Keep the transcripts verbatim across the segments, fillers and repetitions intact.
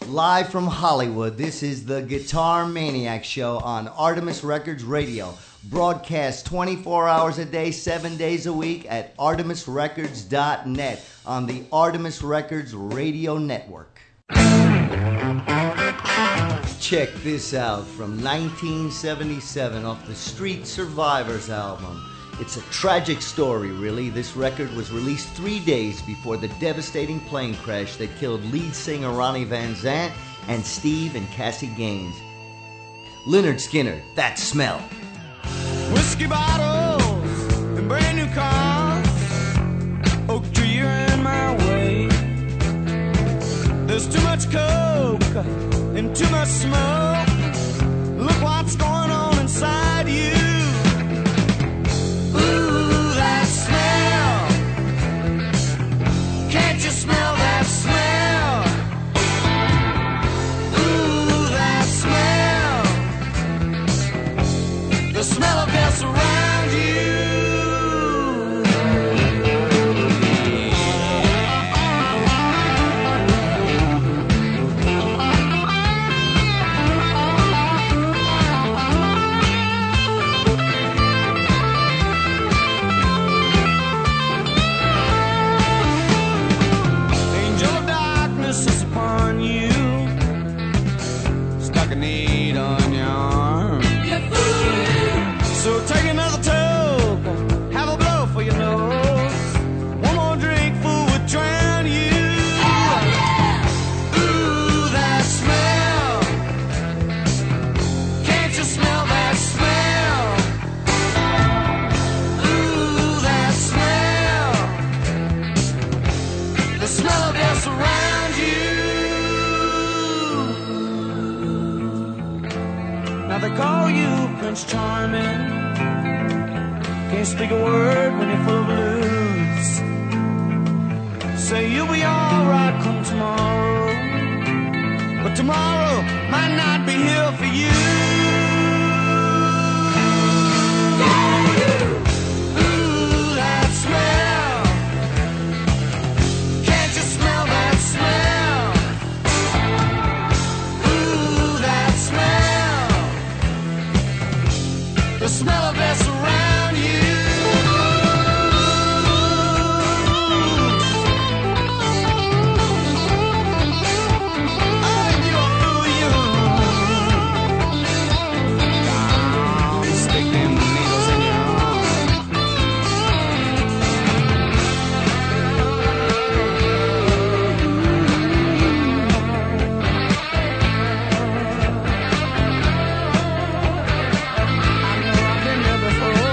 Live from Hollywood, this is the Guitar Maniac Show on Artemis Records Radio. Broadcast twenty-four hours a day, seven days a week at artemis records dot net on the Artemis Records Radio Network. Check this out from nineteen seventy-seven off the Street Survivors album. It's a tragic story, really. This record was released three days before the devastating plane crash that killed lead singer Ronnie Van Zant and Steve and Cassie Gaines. Lynyrd Skynyrd, That Smell. Whiskey bottles and brand new cars, oak tree, you're in my way. There's too much coke and too much smoke. Look what's going on inside you. Ooh, that smell. Can't you smell that smell? Ooh, that smell. The smell of death around you. Angel of darkness is upon you. Stuck a need on your arm. So take another toke, have a blow for your nose. One more drink, fool, would drown you. Ooh, that smell. Can't you smell that smell? Ooh, that smell. The smell of death around you. Now they call you Prince Charming. Can't speak a word when you're full of blues. Say you'll be alright come tomorrow, but tomorrow might not be here for you. Ooh, that smell. Can't you smell that smell? Ooh, that smell. The smell of death around you. Oh, you fool, you. Down, stick them needles in your arm. I know I've been there before.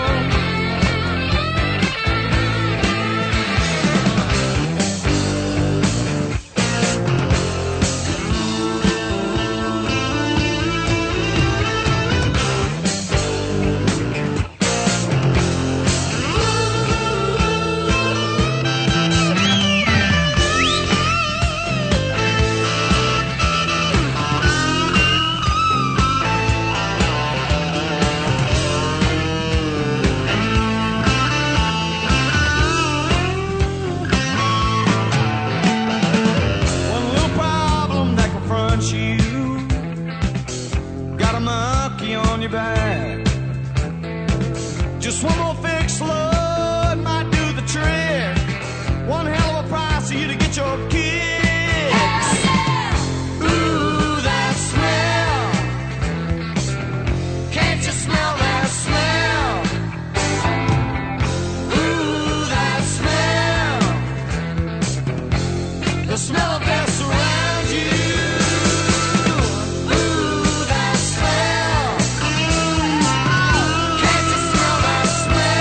One little problem that confronts you. Got a monkey on your back. Just one more fix, Lord, might do the trick. One hell of a price for you to get your kicks. Ooh, that smell. Can't you smell that smell? Ooh, that smell. The smell of death around you. Ooh, that smell. Can't you smell that smell?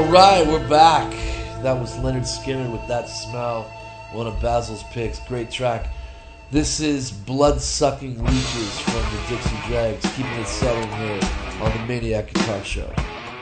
All right, we're back. That was Leonard Skinner with That Smell, one of Basil's picks. Great track. This is Blood-Sucking Leeches from the Dixie Dregs, keeping it southern here on the Maniac Guitar Show.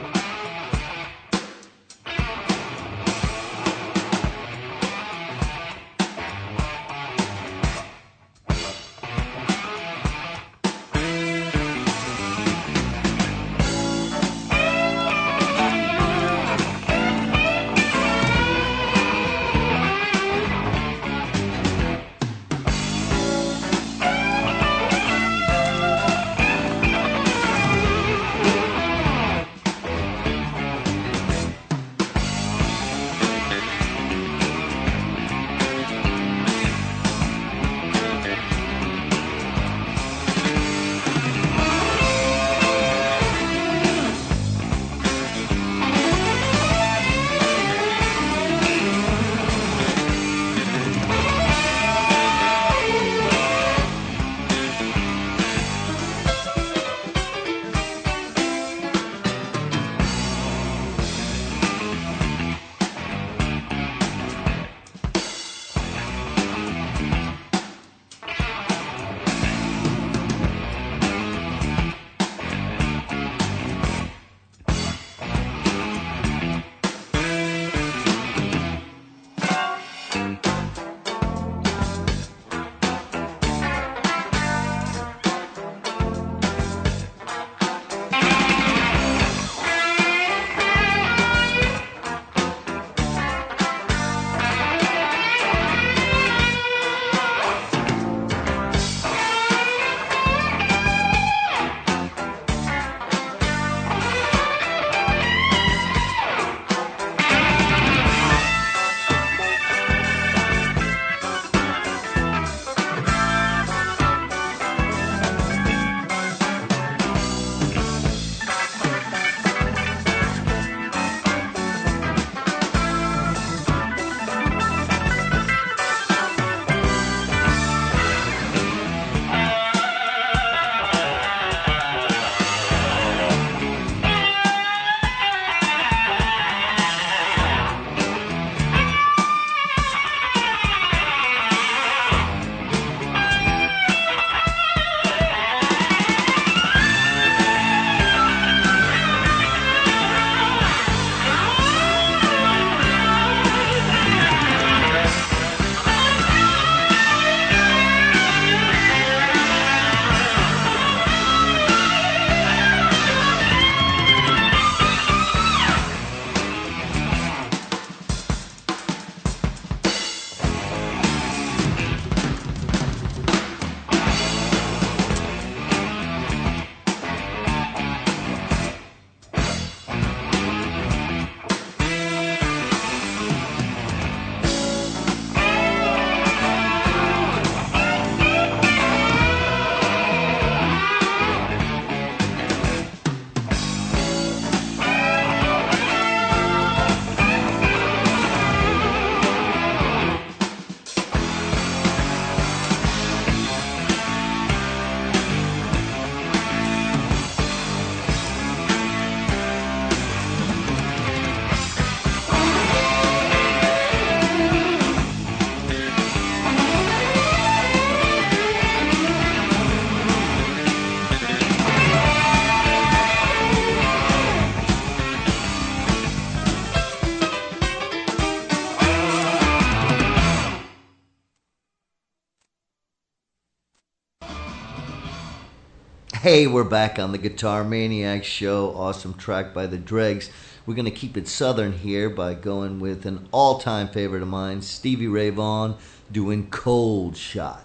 Hey, we're back on the Guitar Maniac Show. Awesome track by the Dregs. We're going to keep it southern here by going with an all-time favorite of mine, Stevie Ray Vaughan, doing Cold Shot.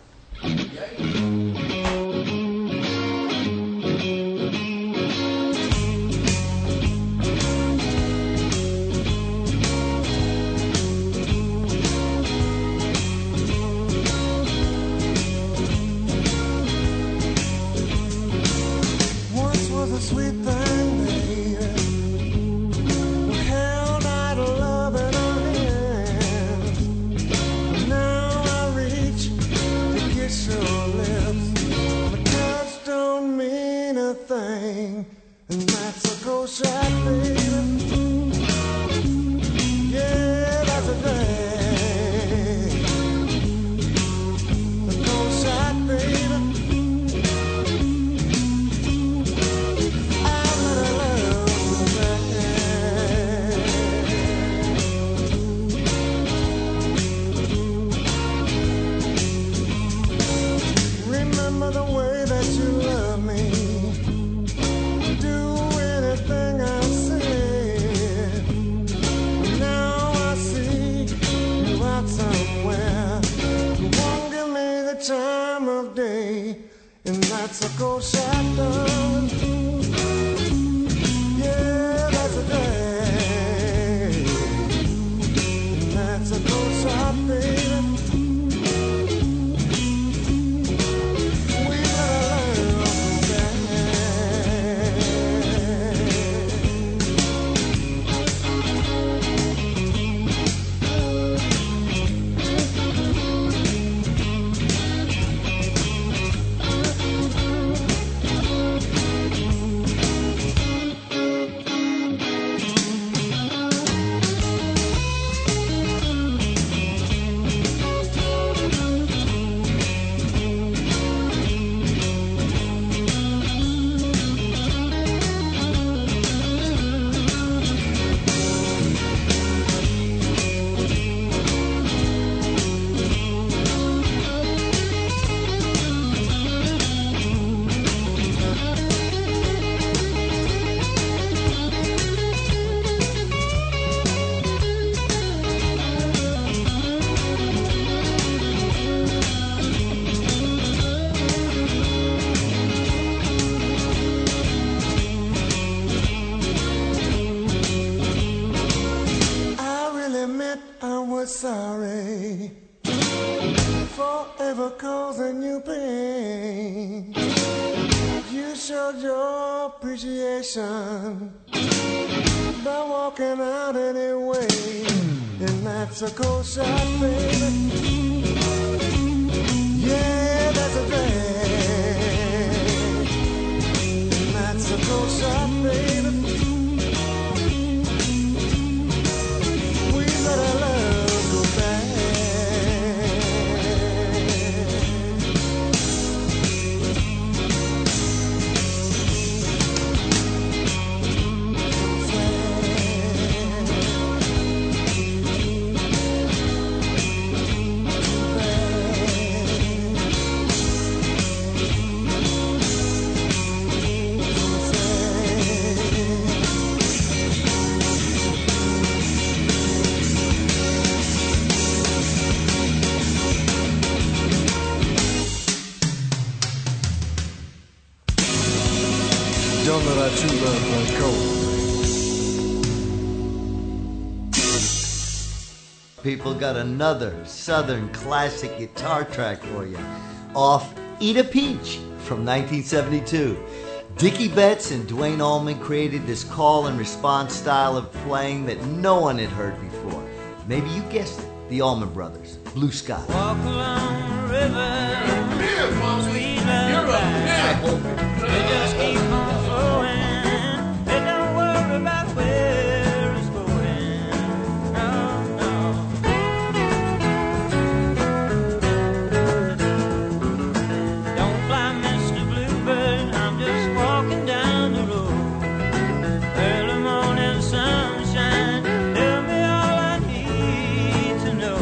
And that's a cold shot, baby. way that you love me. Do anything I say. Now I see you out somewhere. You won't give me the time of day, and that's a cold shot done. Yeah, that's a day. And that's a cold shot, baby. Sorry for ever causing you pain. You showed your appreciation by walking out anyway, and that's a cold shot, baby. Yeah, that's a thing, and that's a cold shot, baby. We let our love go back. Don't let our true love run cold. People, got another Southern classic guitar track for you. Off Eat a Peach from nineteen seventy-two. Dickie Betts and Duane Allman created this call and response style of playing that no one had heard before. Maybe you guessed it, the Allman Brothers, Blue Sky. Walk along the river, sweet You're a lullaby. They just keep on flowing. They don't worry about where it's going. No, no. Don't fly, Mister Bluebird. I'm just walking down the road. Early morning sunshine. Tell me all I need to know.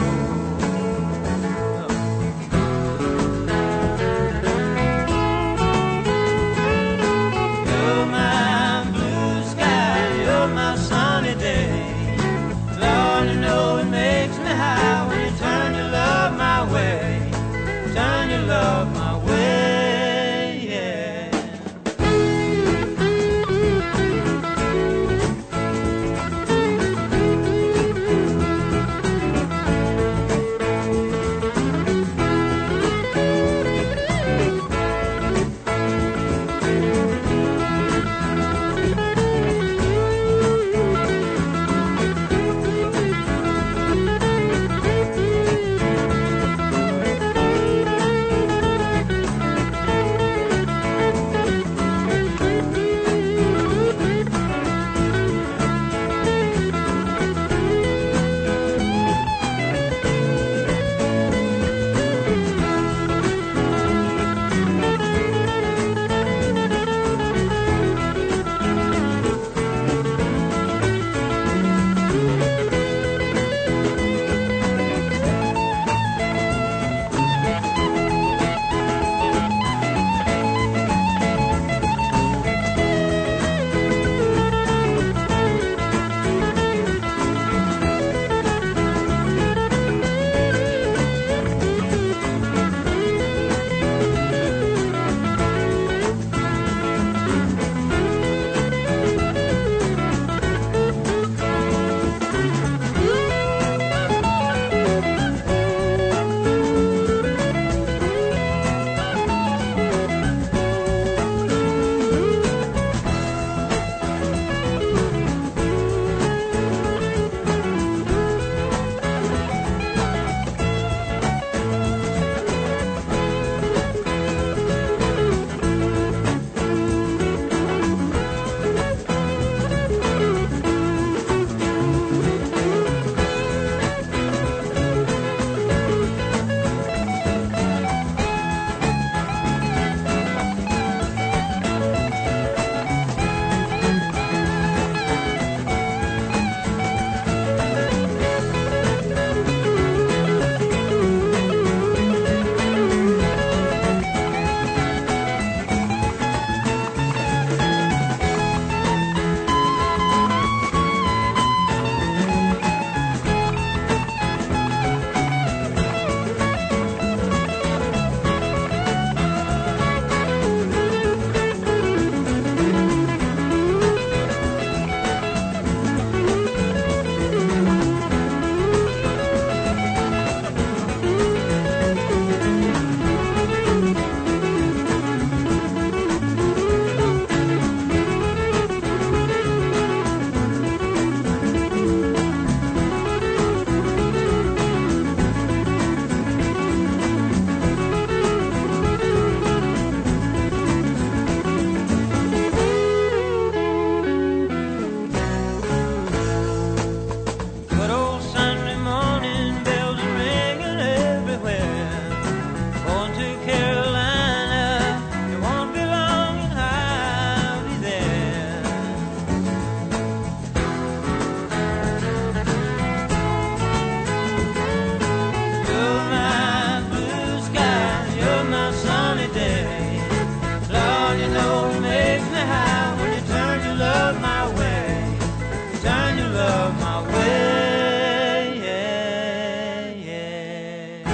know makes me high when you turn your love my way, turn your love my way, yeah, yeah.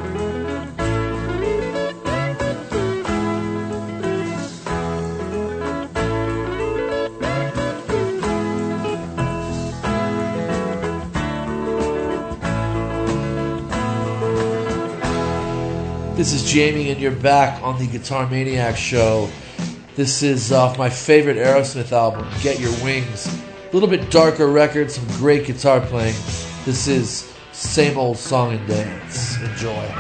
This is Jamie, and you're back on the Guitar Maniac Show. This is off my favorite Aerosmith album, Get Your Wings. A little bit darker record, some great guitar playing. This is Same Old Song and Dance. Enjoy.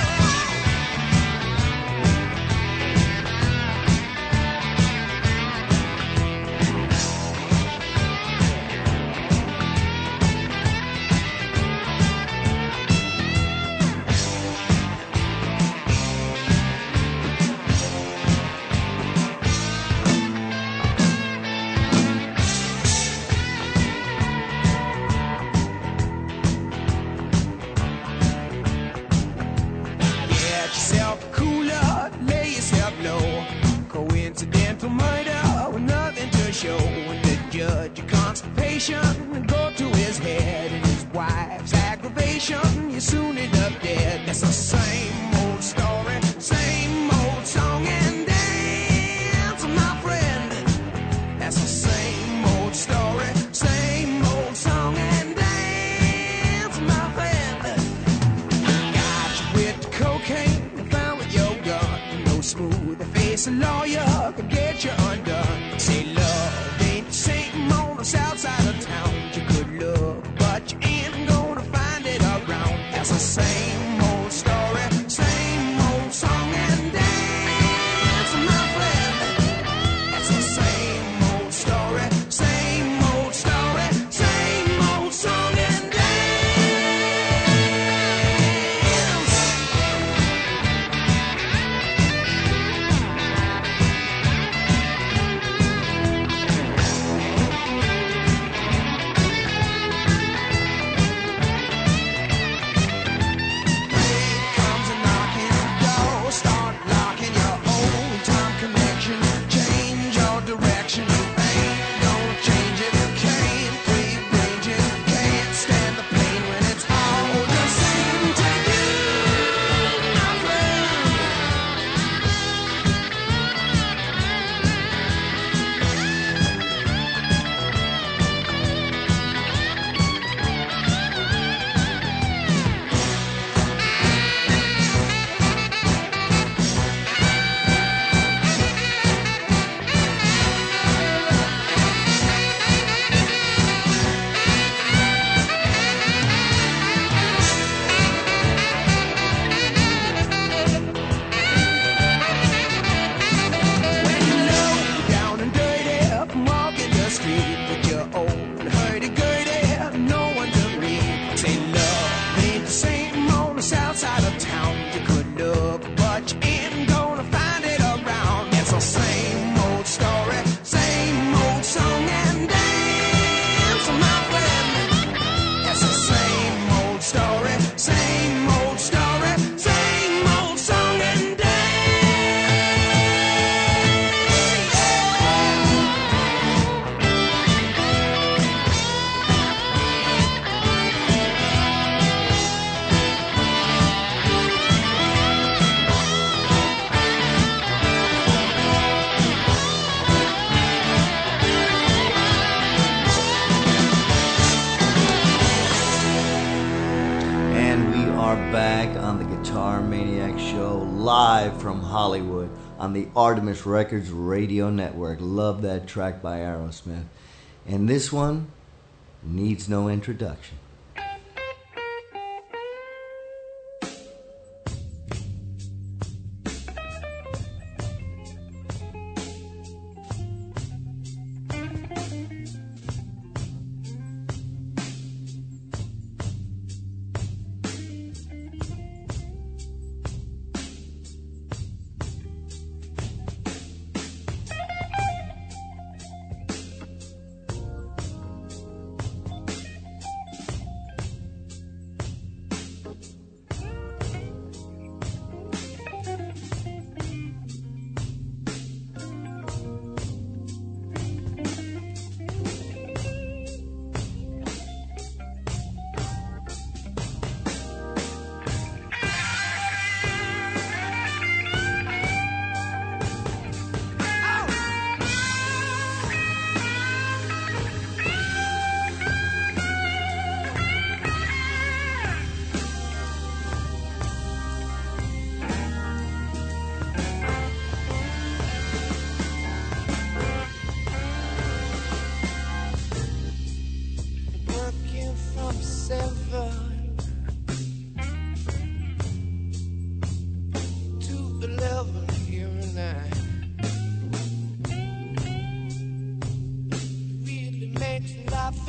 From Hollywood on the Artemis Records Radio Network. Love that track by Aerosmith. And this one needs no introduction.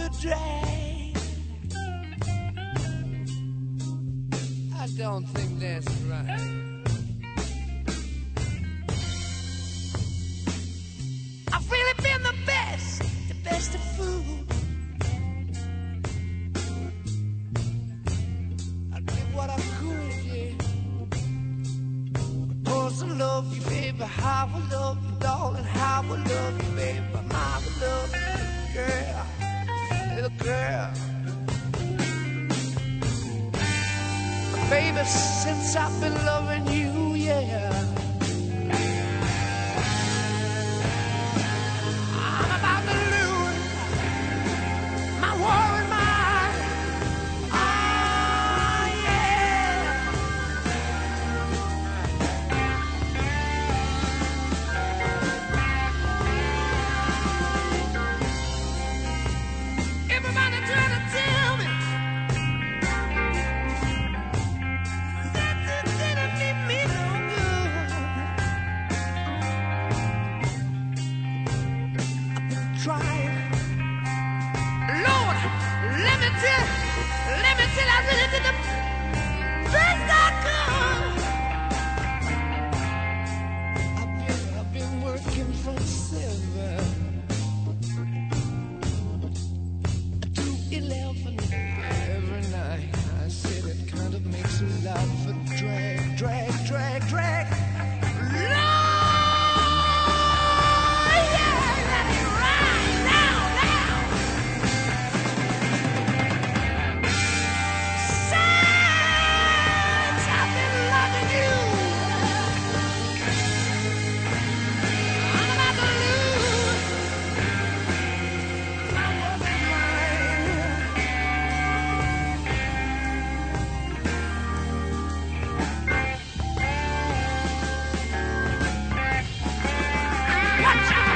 the drag. I don't think that's right. I've really been the best, the best of food. I did what I could, yeah. Of course I love you, baby. How I love you, darling. How I love you, baby. How I love you, girl, little girl. Baby, since I've been loving you, yeah, I'm about to lose my worried mind. Oh, yeah. Everybody trying to tell me that you didn't leave me no good. I've been trying. Lord, let me tell, let me tell, I really did the best I could. I've been, I've been working from seven to eleven every night. I said it kind of makes a lot for drag, drag, drag, drag. Lord, yeah, let it ride now, now. Since I've been loving you, I'm about to lose my loving mind. Watch out!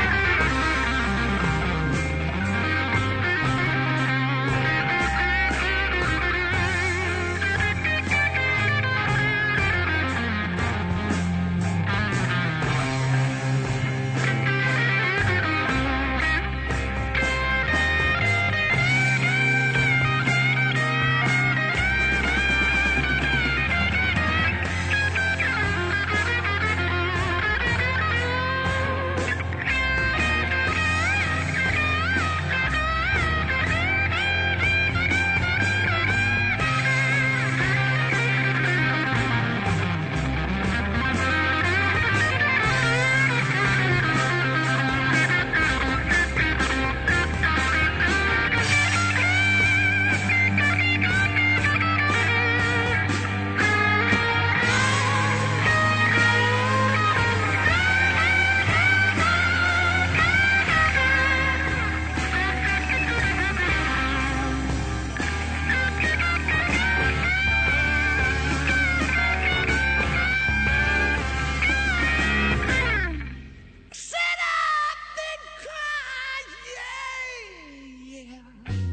Sit up and cry, yeah, yeah.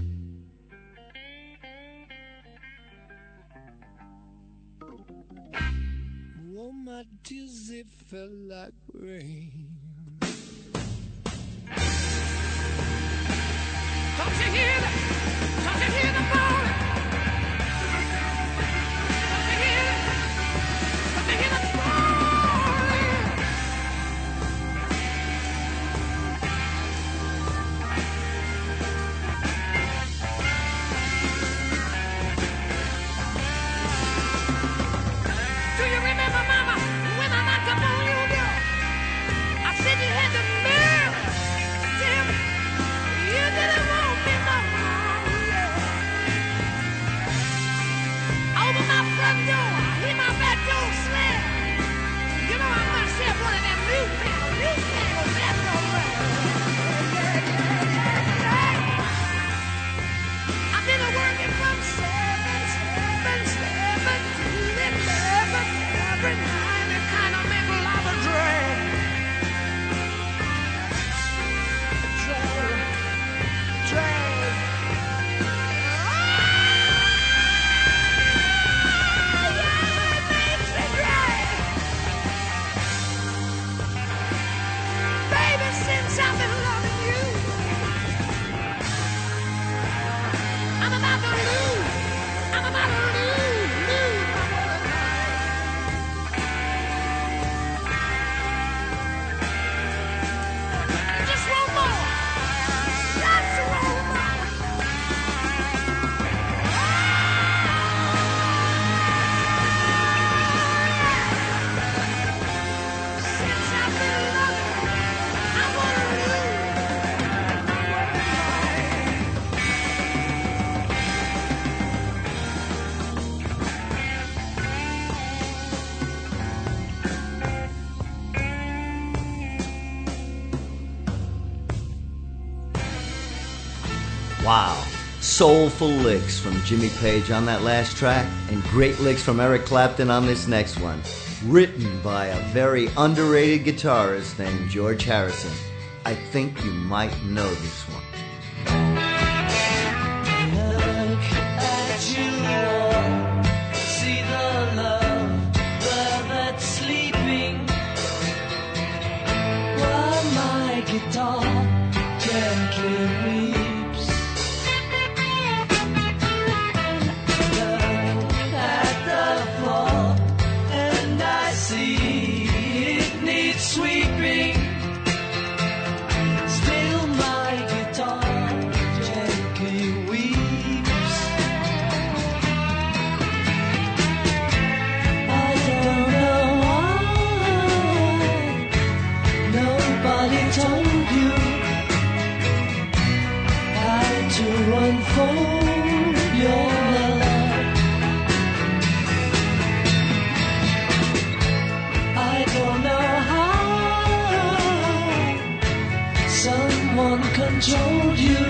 Oh, my tears, they fell like rain. Don't you hear that? Don't you hear the moaning? Don't you hear it? Don't you hear the moaning? Do you remember, Mama, when I knocked up on you, girl? I Wow. Soulful licks from Jimmy Page on that last track, and great licks from Eric Clapton on this next one. Written by a very underrated guitarist named George Harrison. I think you might know this one. Look at you all, see the love that's sleeping, while my guitar gently weeps. Look at the floor, and I see it needs sweeping. Still my guitar gently weeps. I don't know why nobody told you how to unfold your love. I don't know how someone controlled you.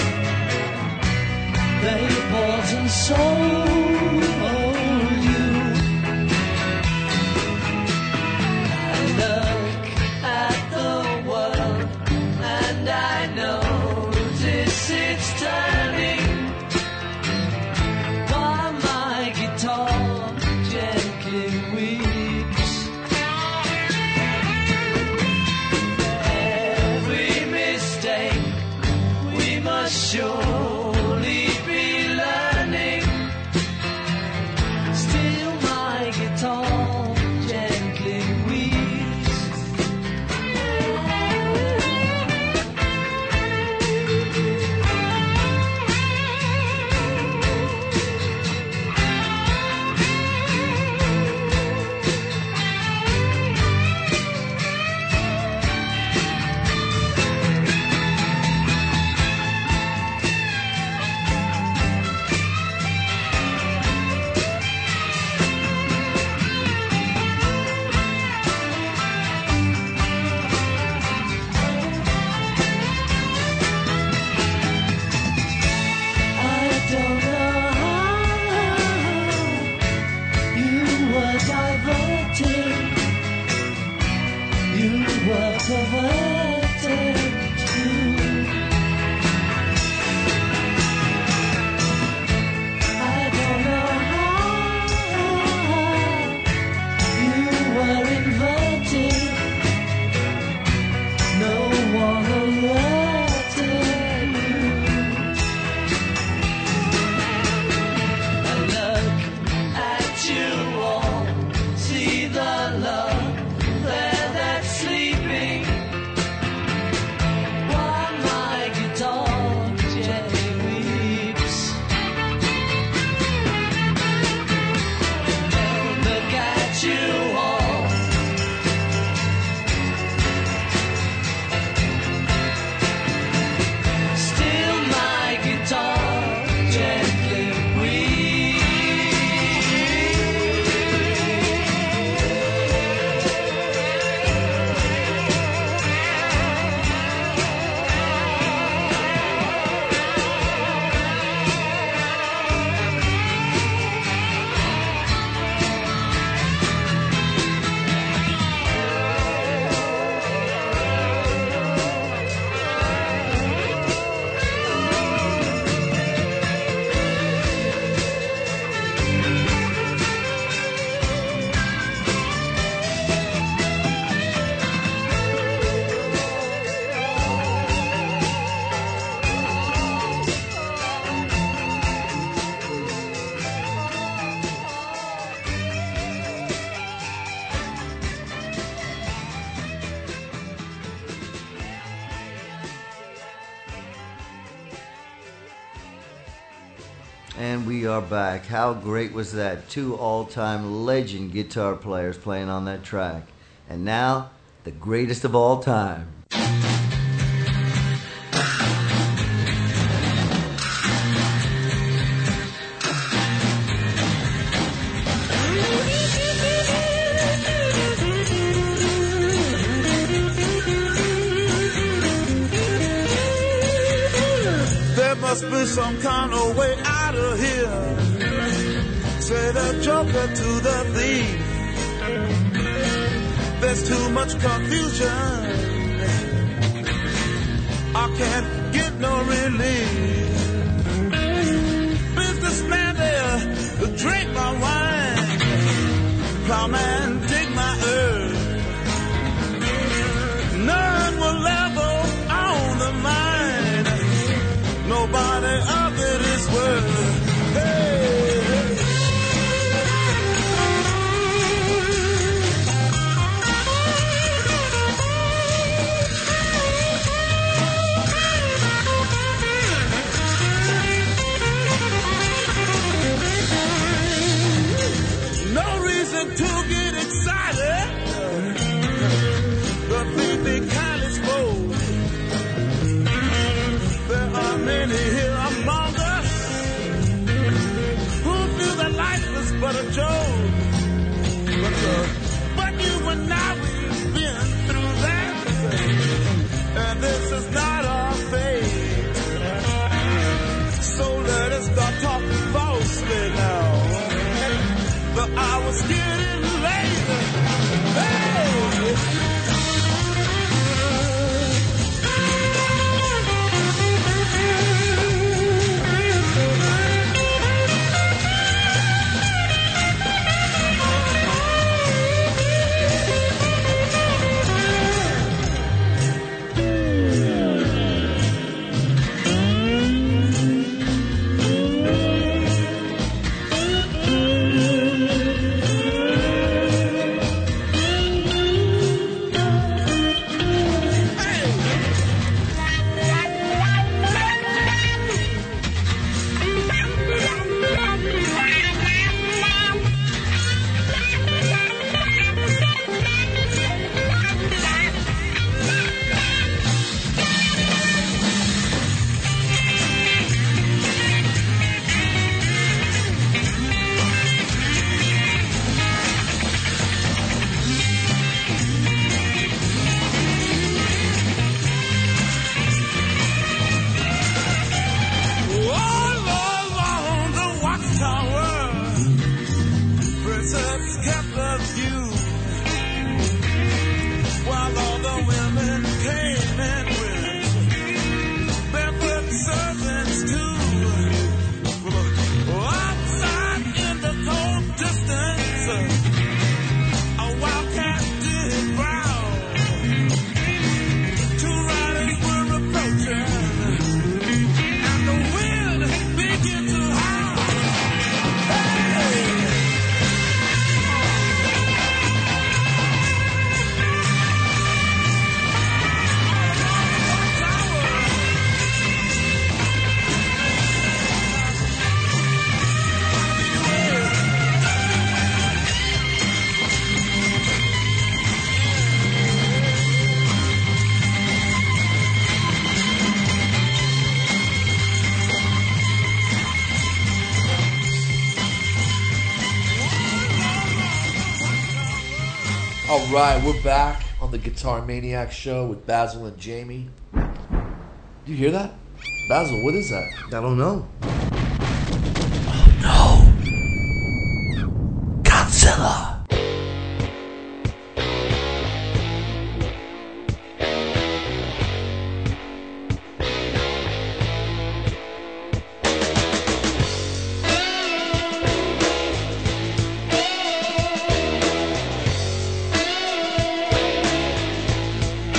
They bought and sold you. I look at the world and I notice it's turning, while my guitar gently weeps. Every mistake we must surely be learning. Still my guitar gently weeps. I don't know how you were diverted, you were perverted too. I don't know how you were inverted, no one alerted you. I look at you all, see the love there that's sleeping, while my guitar gently weeps. Look at you all, still my guitar gently weeps. And we are back. How great was that? Two all-time legend guitar players playing on that track. And now, the greatest of all time. There must must be some kind of way out of here. Say the joker to the thief. There's too much confusion. I can't get no relief. Businessman there to drink my wine. Plowman dig my earth. None will level on the mine. Nobody of it is worth. Hey. To get excited, but be kind exposed. There are many here among us who feel that life is but a joke. But, uh, but you and I, we've been through that, and this is not our fate. So let us stop talking falsely now. The hour's getting late. Hey! All right, we're back on the Guitar Maniac Show with Basil and Jamie. You hear that? Basil, what is that? I don't know. Oh no! Godzilla!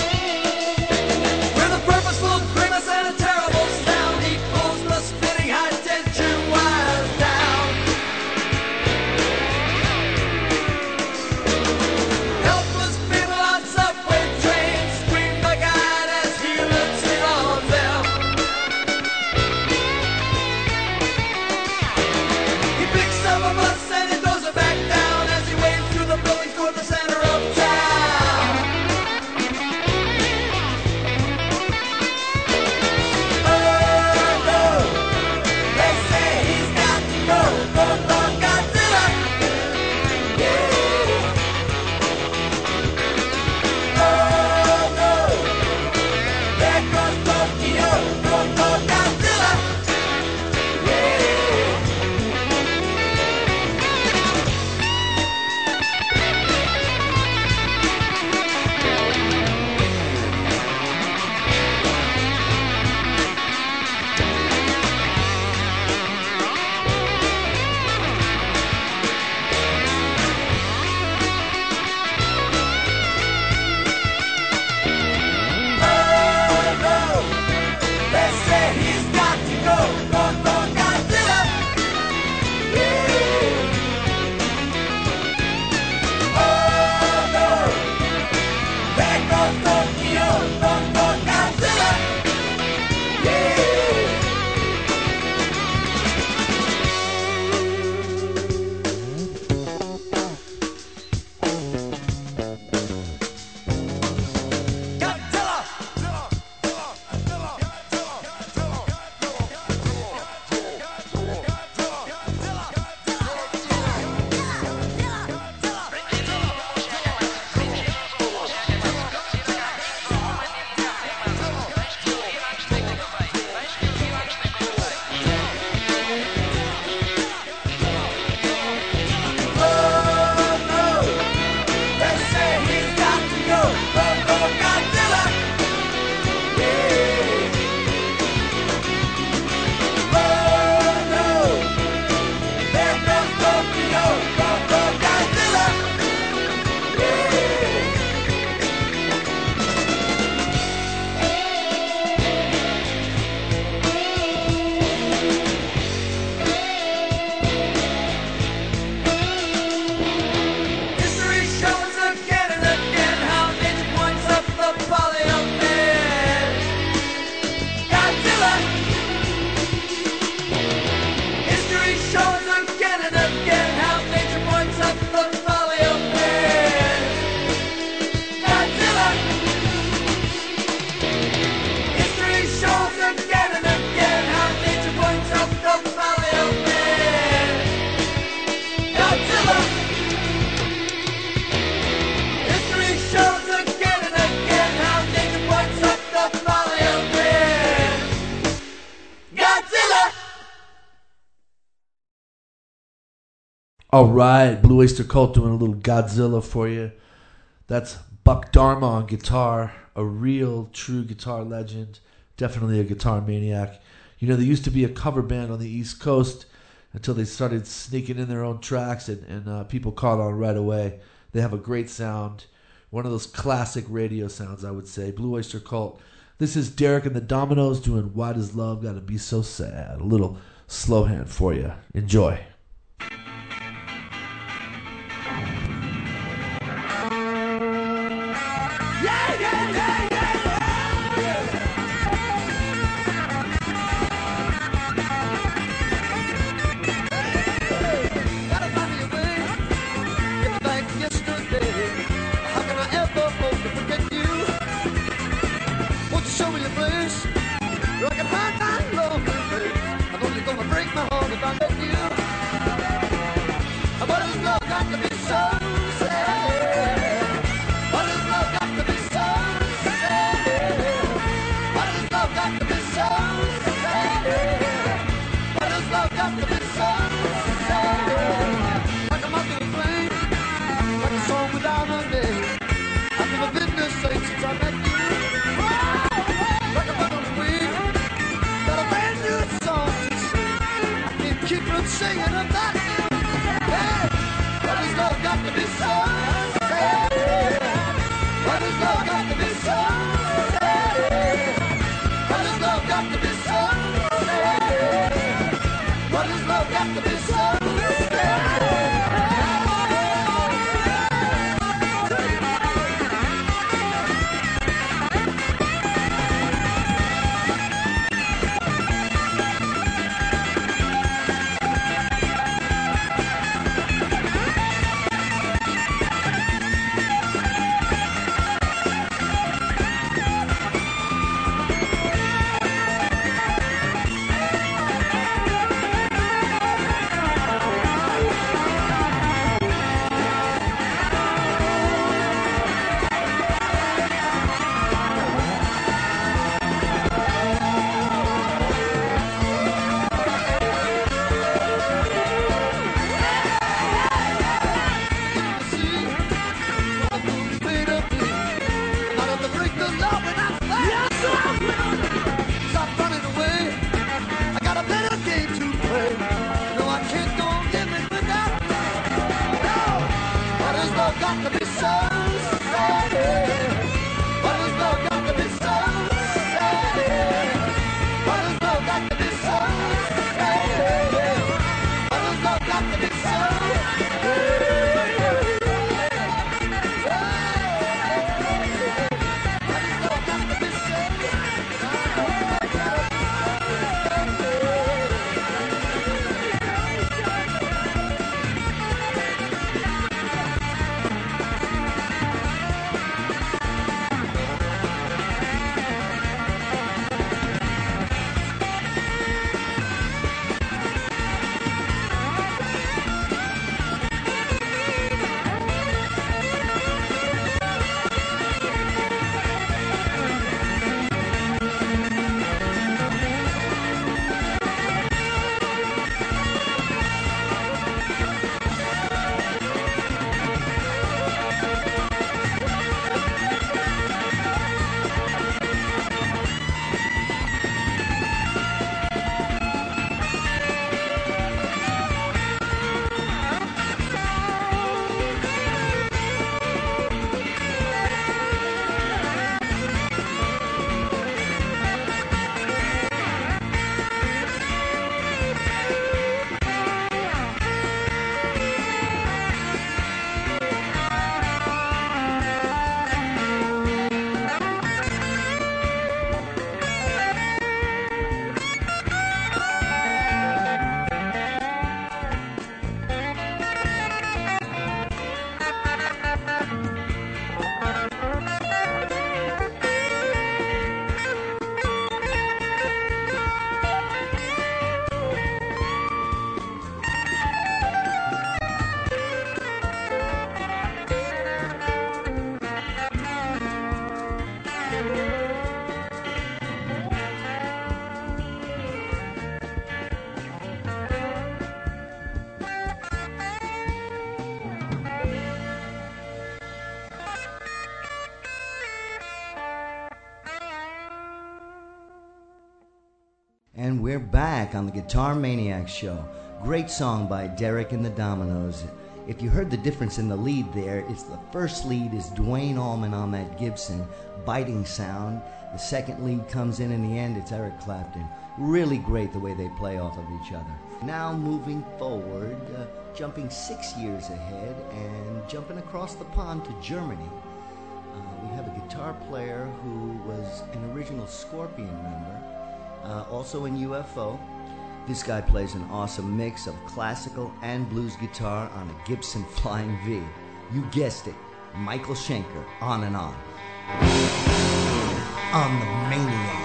With a purposeful grimace and a terrible sound, he pulls the spitting high All right, Blue Oyster Cult doing a little Godzilla for you. That's Buck Dharma on guitar, a real, true guitar legend, definitely a guitar maniac. You know, there used to be a cover band on the East Coast until they started sneaking in their own tracks, and, and uh, people caught on right away. They have a great sound, one of those classic radio sounds, I would say. Blue Oyster Cult. This is Derek and the Dominoes doing Why Does Love Gotta Be So Sad? A little slow hand for you. Enjoy. Yeah, yeah, yeah, yeah, yeah. Gotta find me a way, get me back yesterday. How can I ever hope to forget you? Won't you show me your place where I can hide my lonely face? I'm only gonna break my heart if I let you. What has love got to be so sad? What has love got to be so sad? What has love got to be so sad? What has love got to be so sad? Like a moth to a flame, like a song without a name. I've never been this safe since I met you. Like a bird on the wing, got a brand new song to sing. I can't keep from singing about you. Hey, what has love got to be so sad? What has love got to be so sad? What has love got to be so sad? What has love got to be so sad? And we're back on the Guitar Maniac Show. Great song by Derek and the Dominoes. If you heard the difference in the lead there, it's the first lead is Duane Allman on that Gibson, biting sound. The second lead comes in in the end, it's Eric Clapton. Really great the way they play off of each other. Now moving forward, uh, jumping six years ahead and jumping across the pond to Germany. Uh, we have a guitar player who was an original Scorpion member, uh, also in U F O. This guy plays an awesome mix of classical and blues guitar on a Gibson Flying V. You guessed it, Michael Schenker, On and On. On the Maniac.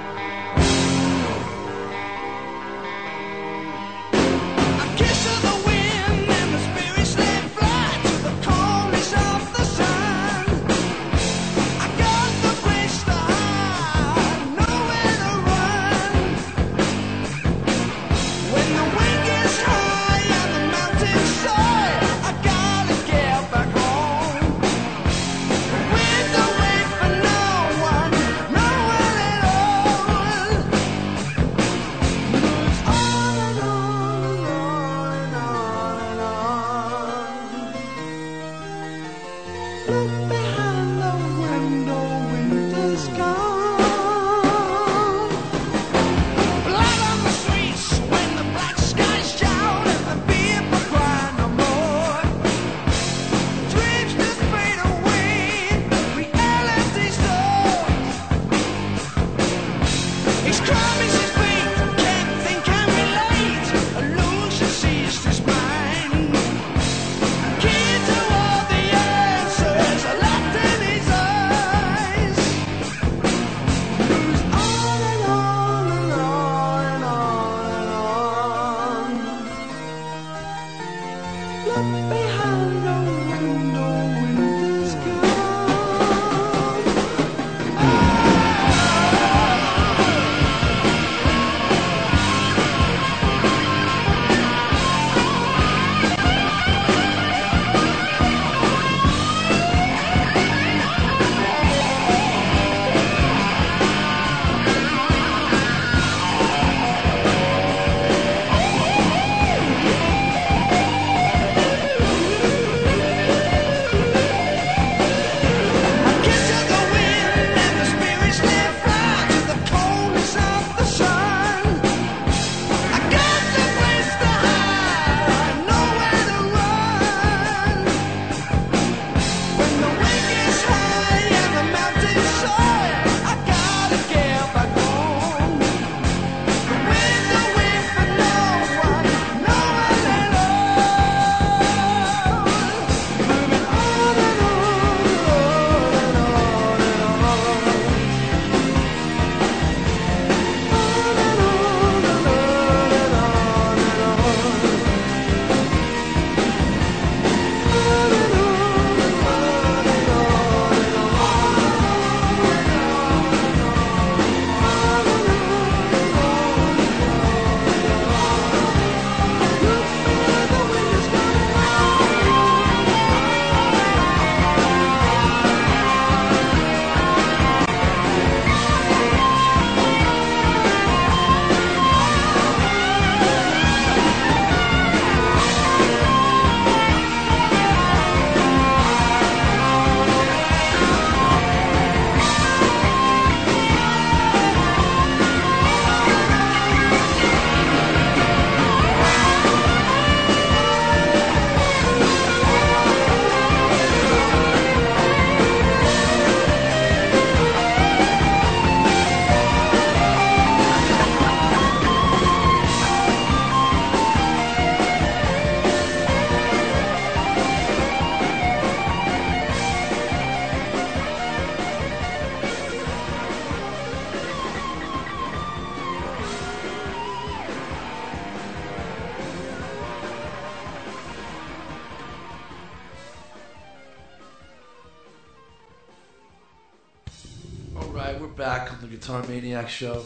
Alright, we're back on the Guitar Maniac Show.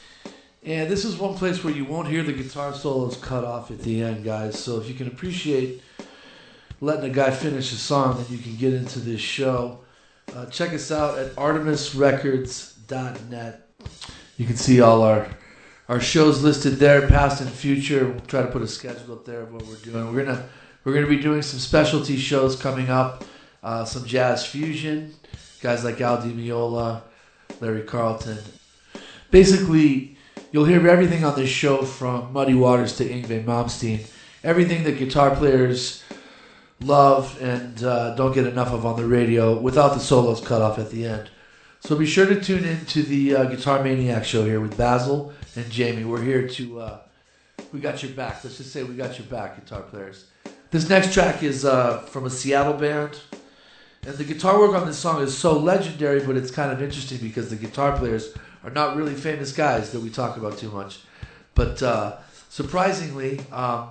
And this is one place where you won't hear the guitar solos cut off at the end, guys. So if you can appreciate letting a guy finish a song, then you can get into this show. Uh, check us out at artemis records dot net. You can see all our our shows listed there, past and future. We'll try to put a schedule up there of what we're doing. We're gonna we're gonna be doing some specialty shows coming up, uh, some jazz fusion, guys like Al Di Meola, Larry Carlton. Basically, you'll hear everything on this show from Muddy Waters to Yngwie Malmsteen. Everything that guitar players love and uh, don't get enough of on the radio without the solos cut off at the end. So be sure to tune in to the uh, Guitar Maniac show here with Basil and Jamie. We're here to, uh, we got your back. Let's just say we got your back, guitar players. This next track is uh, from a Seattle band. And the guitar work on this song is so legendary, but it's kind of interesting because the guitar players are not really famous guys that we talk about too much. But uh, surprisingly, um,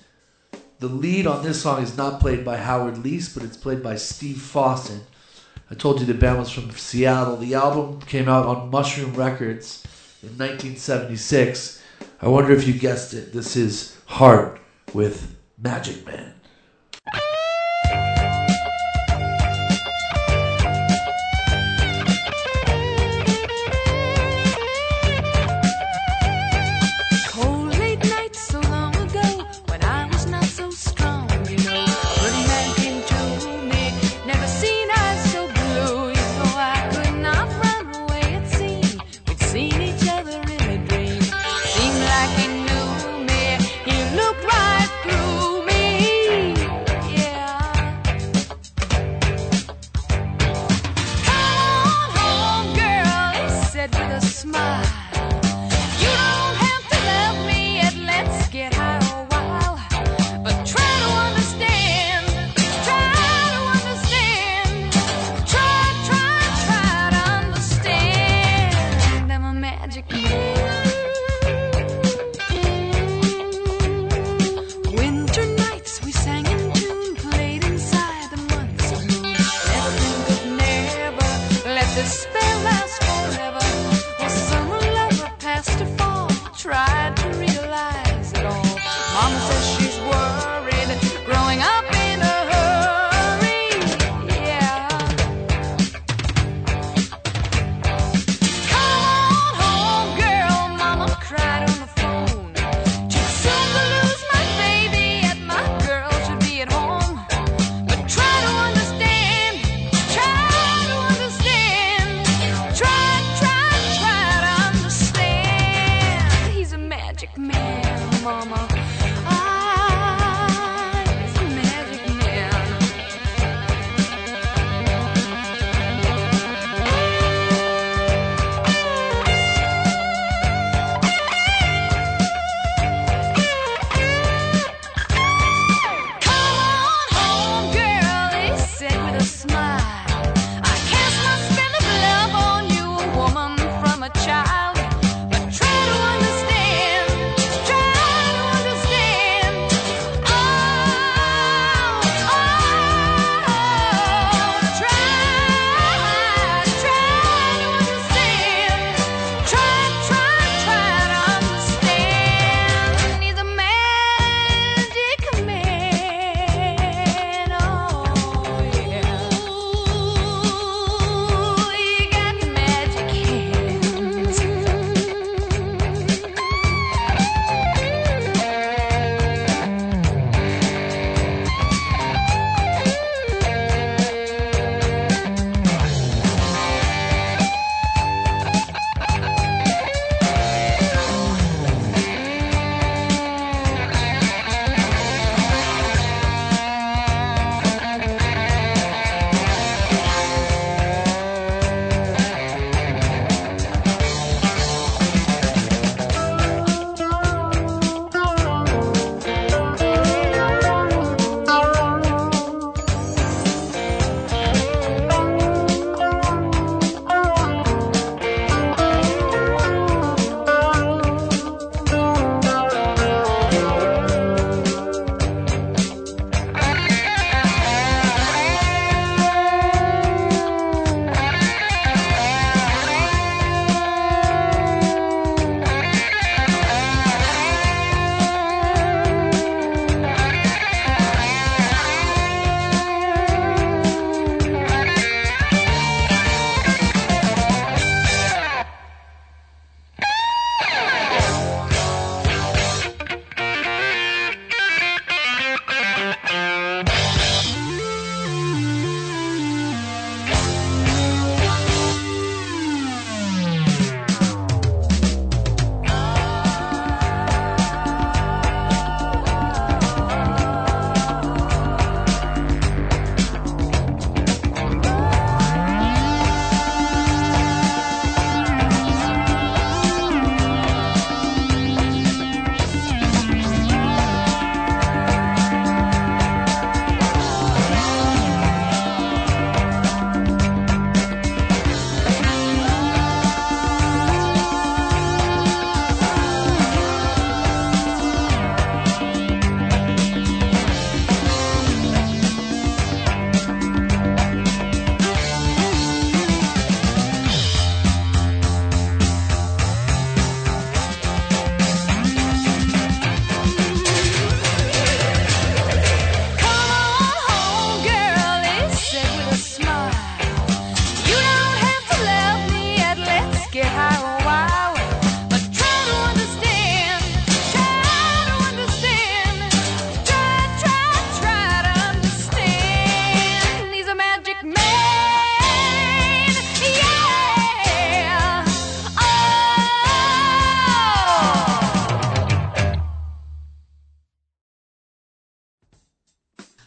the lead on this song is not played by Howard Leese, but it's played by Steve Fossen. I told you the band was from Seattle. The album came out on Mushroom Records in nineteen seventy-six. I wonder if you guessed it. This is Heart with Magic Man. Girl,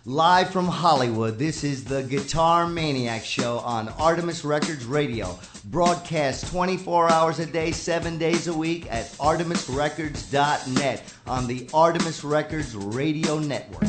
Live from Hollywood, this is the Guitar Maniac Show on Artemis Records Radio. Broadcast twenty-four hours a day, seven days a week at artemis records dot net on the Artemis Records Radio Network.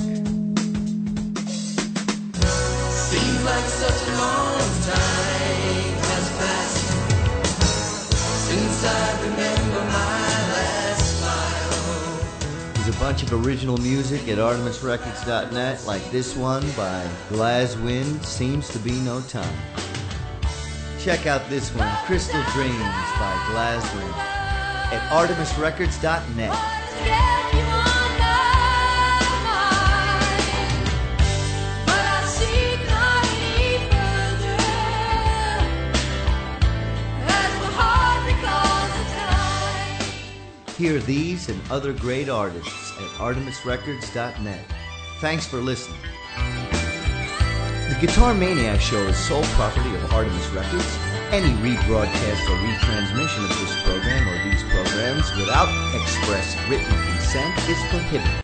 Seems like such a long time has passed since I remember my last smile. There's a bunch of original music at artemis records dot net, like this one by Glasswind, Seems to Be No Time. Check out this one, Crystal Dreams by Glasswind, at artemis records dot net. Hear these and other great artists at artemis records dot net. Thanks for listening. The Guitar Maniac Show is sole property of Artemis Records. Any rebroadcast or retransmission of this program or these programs without express written consent is prohibited.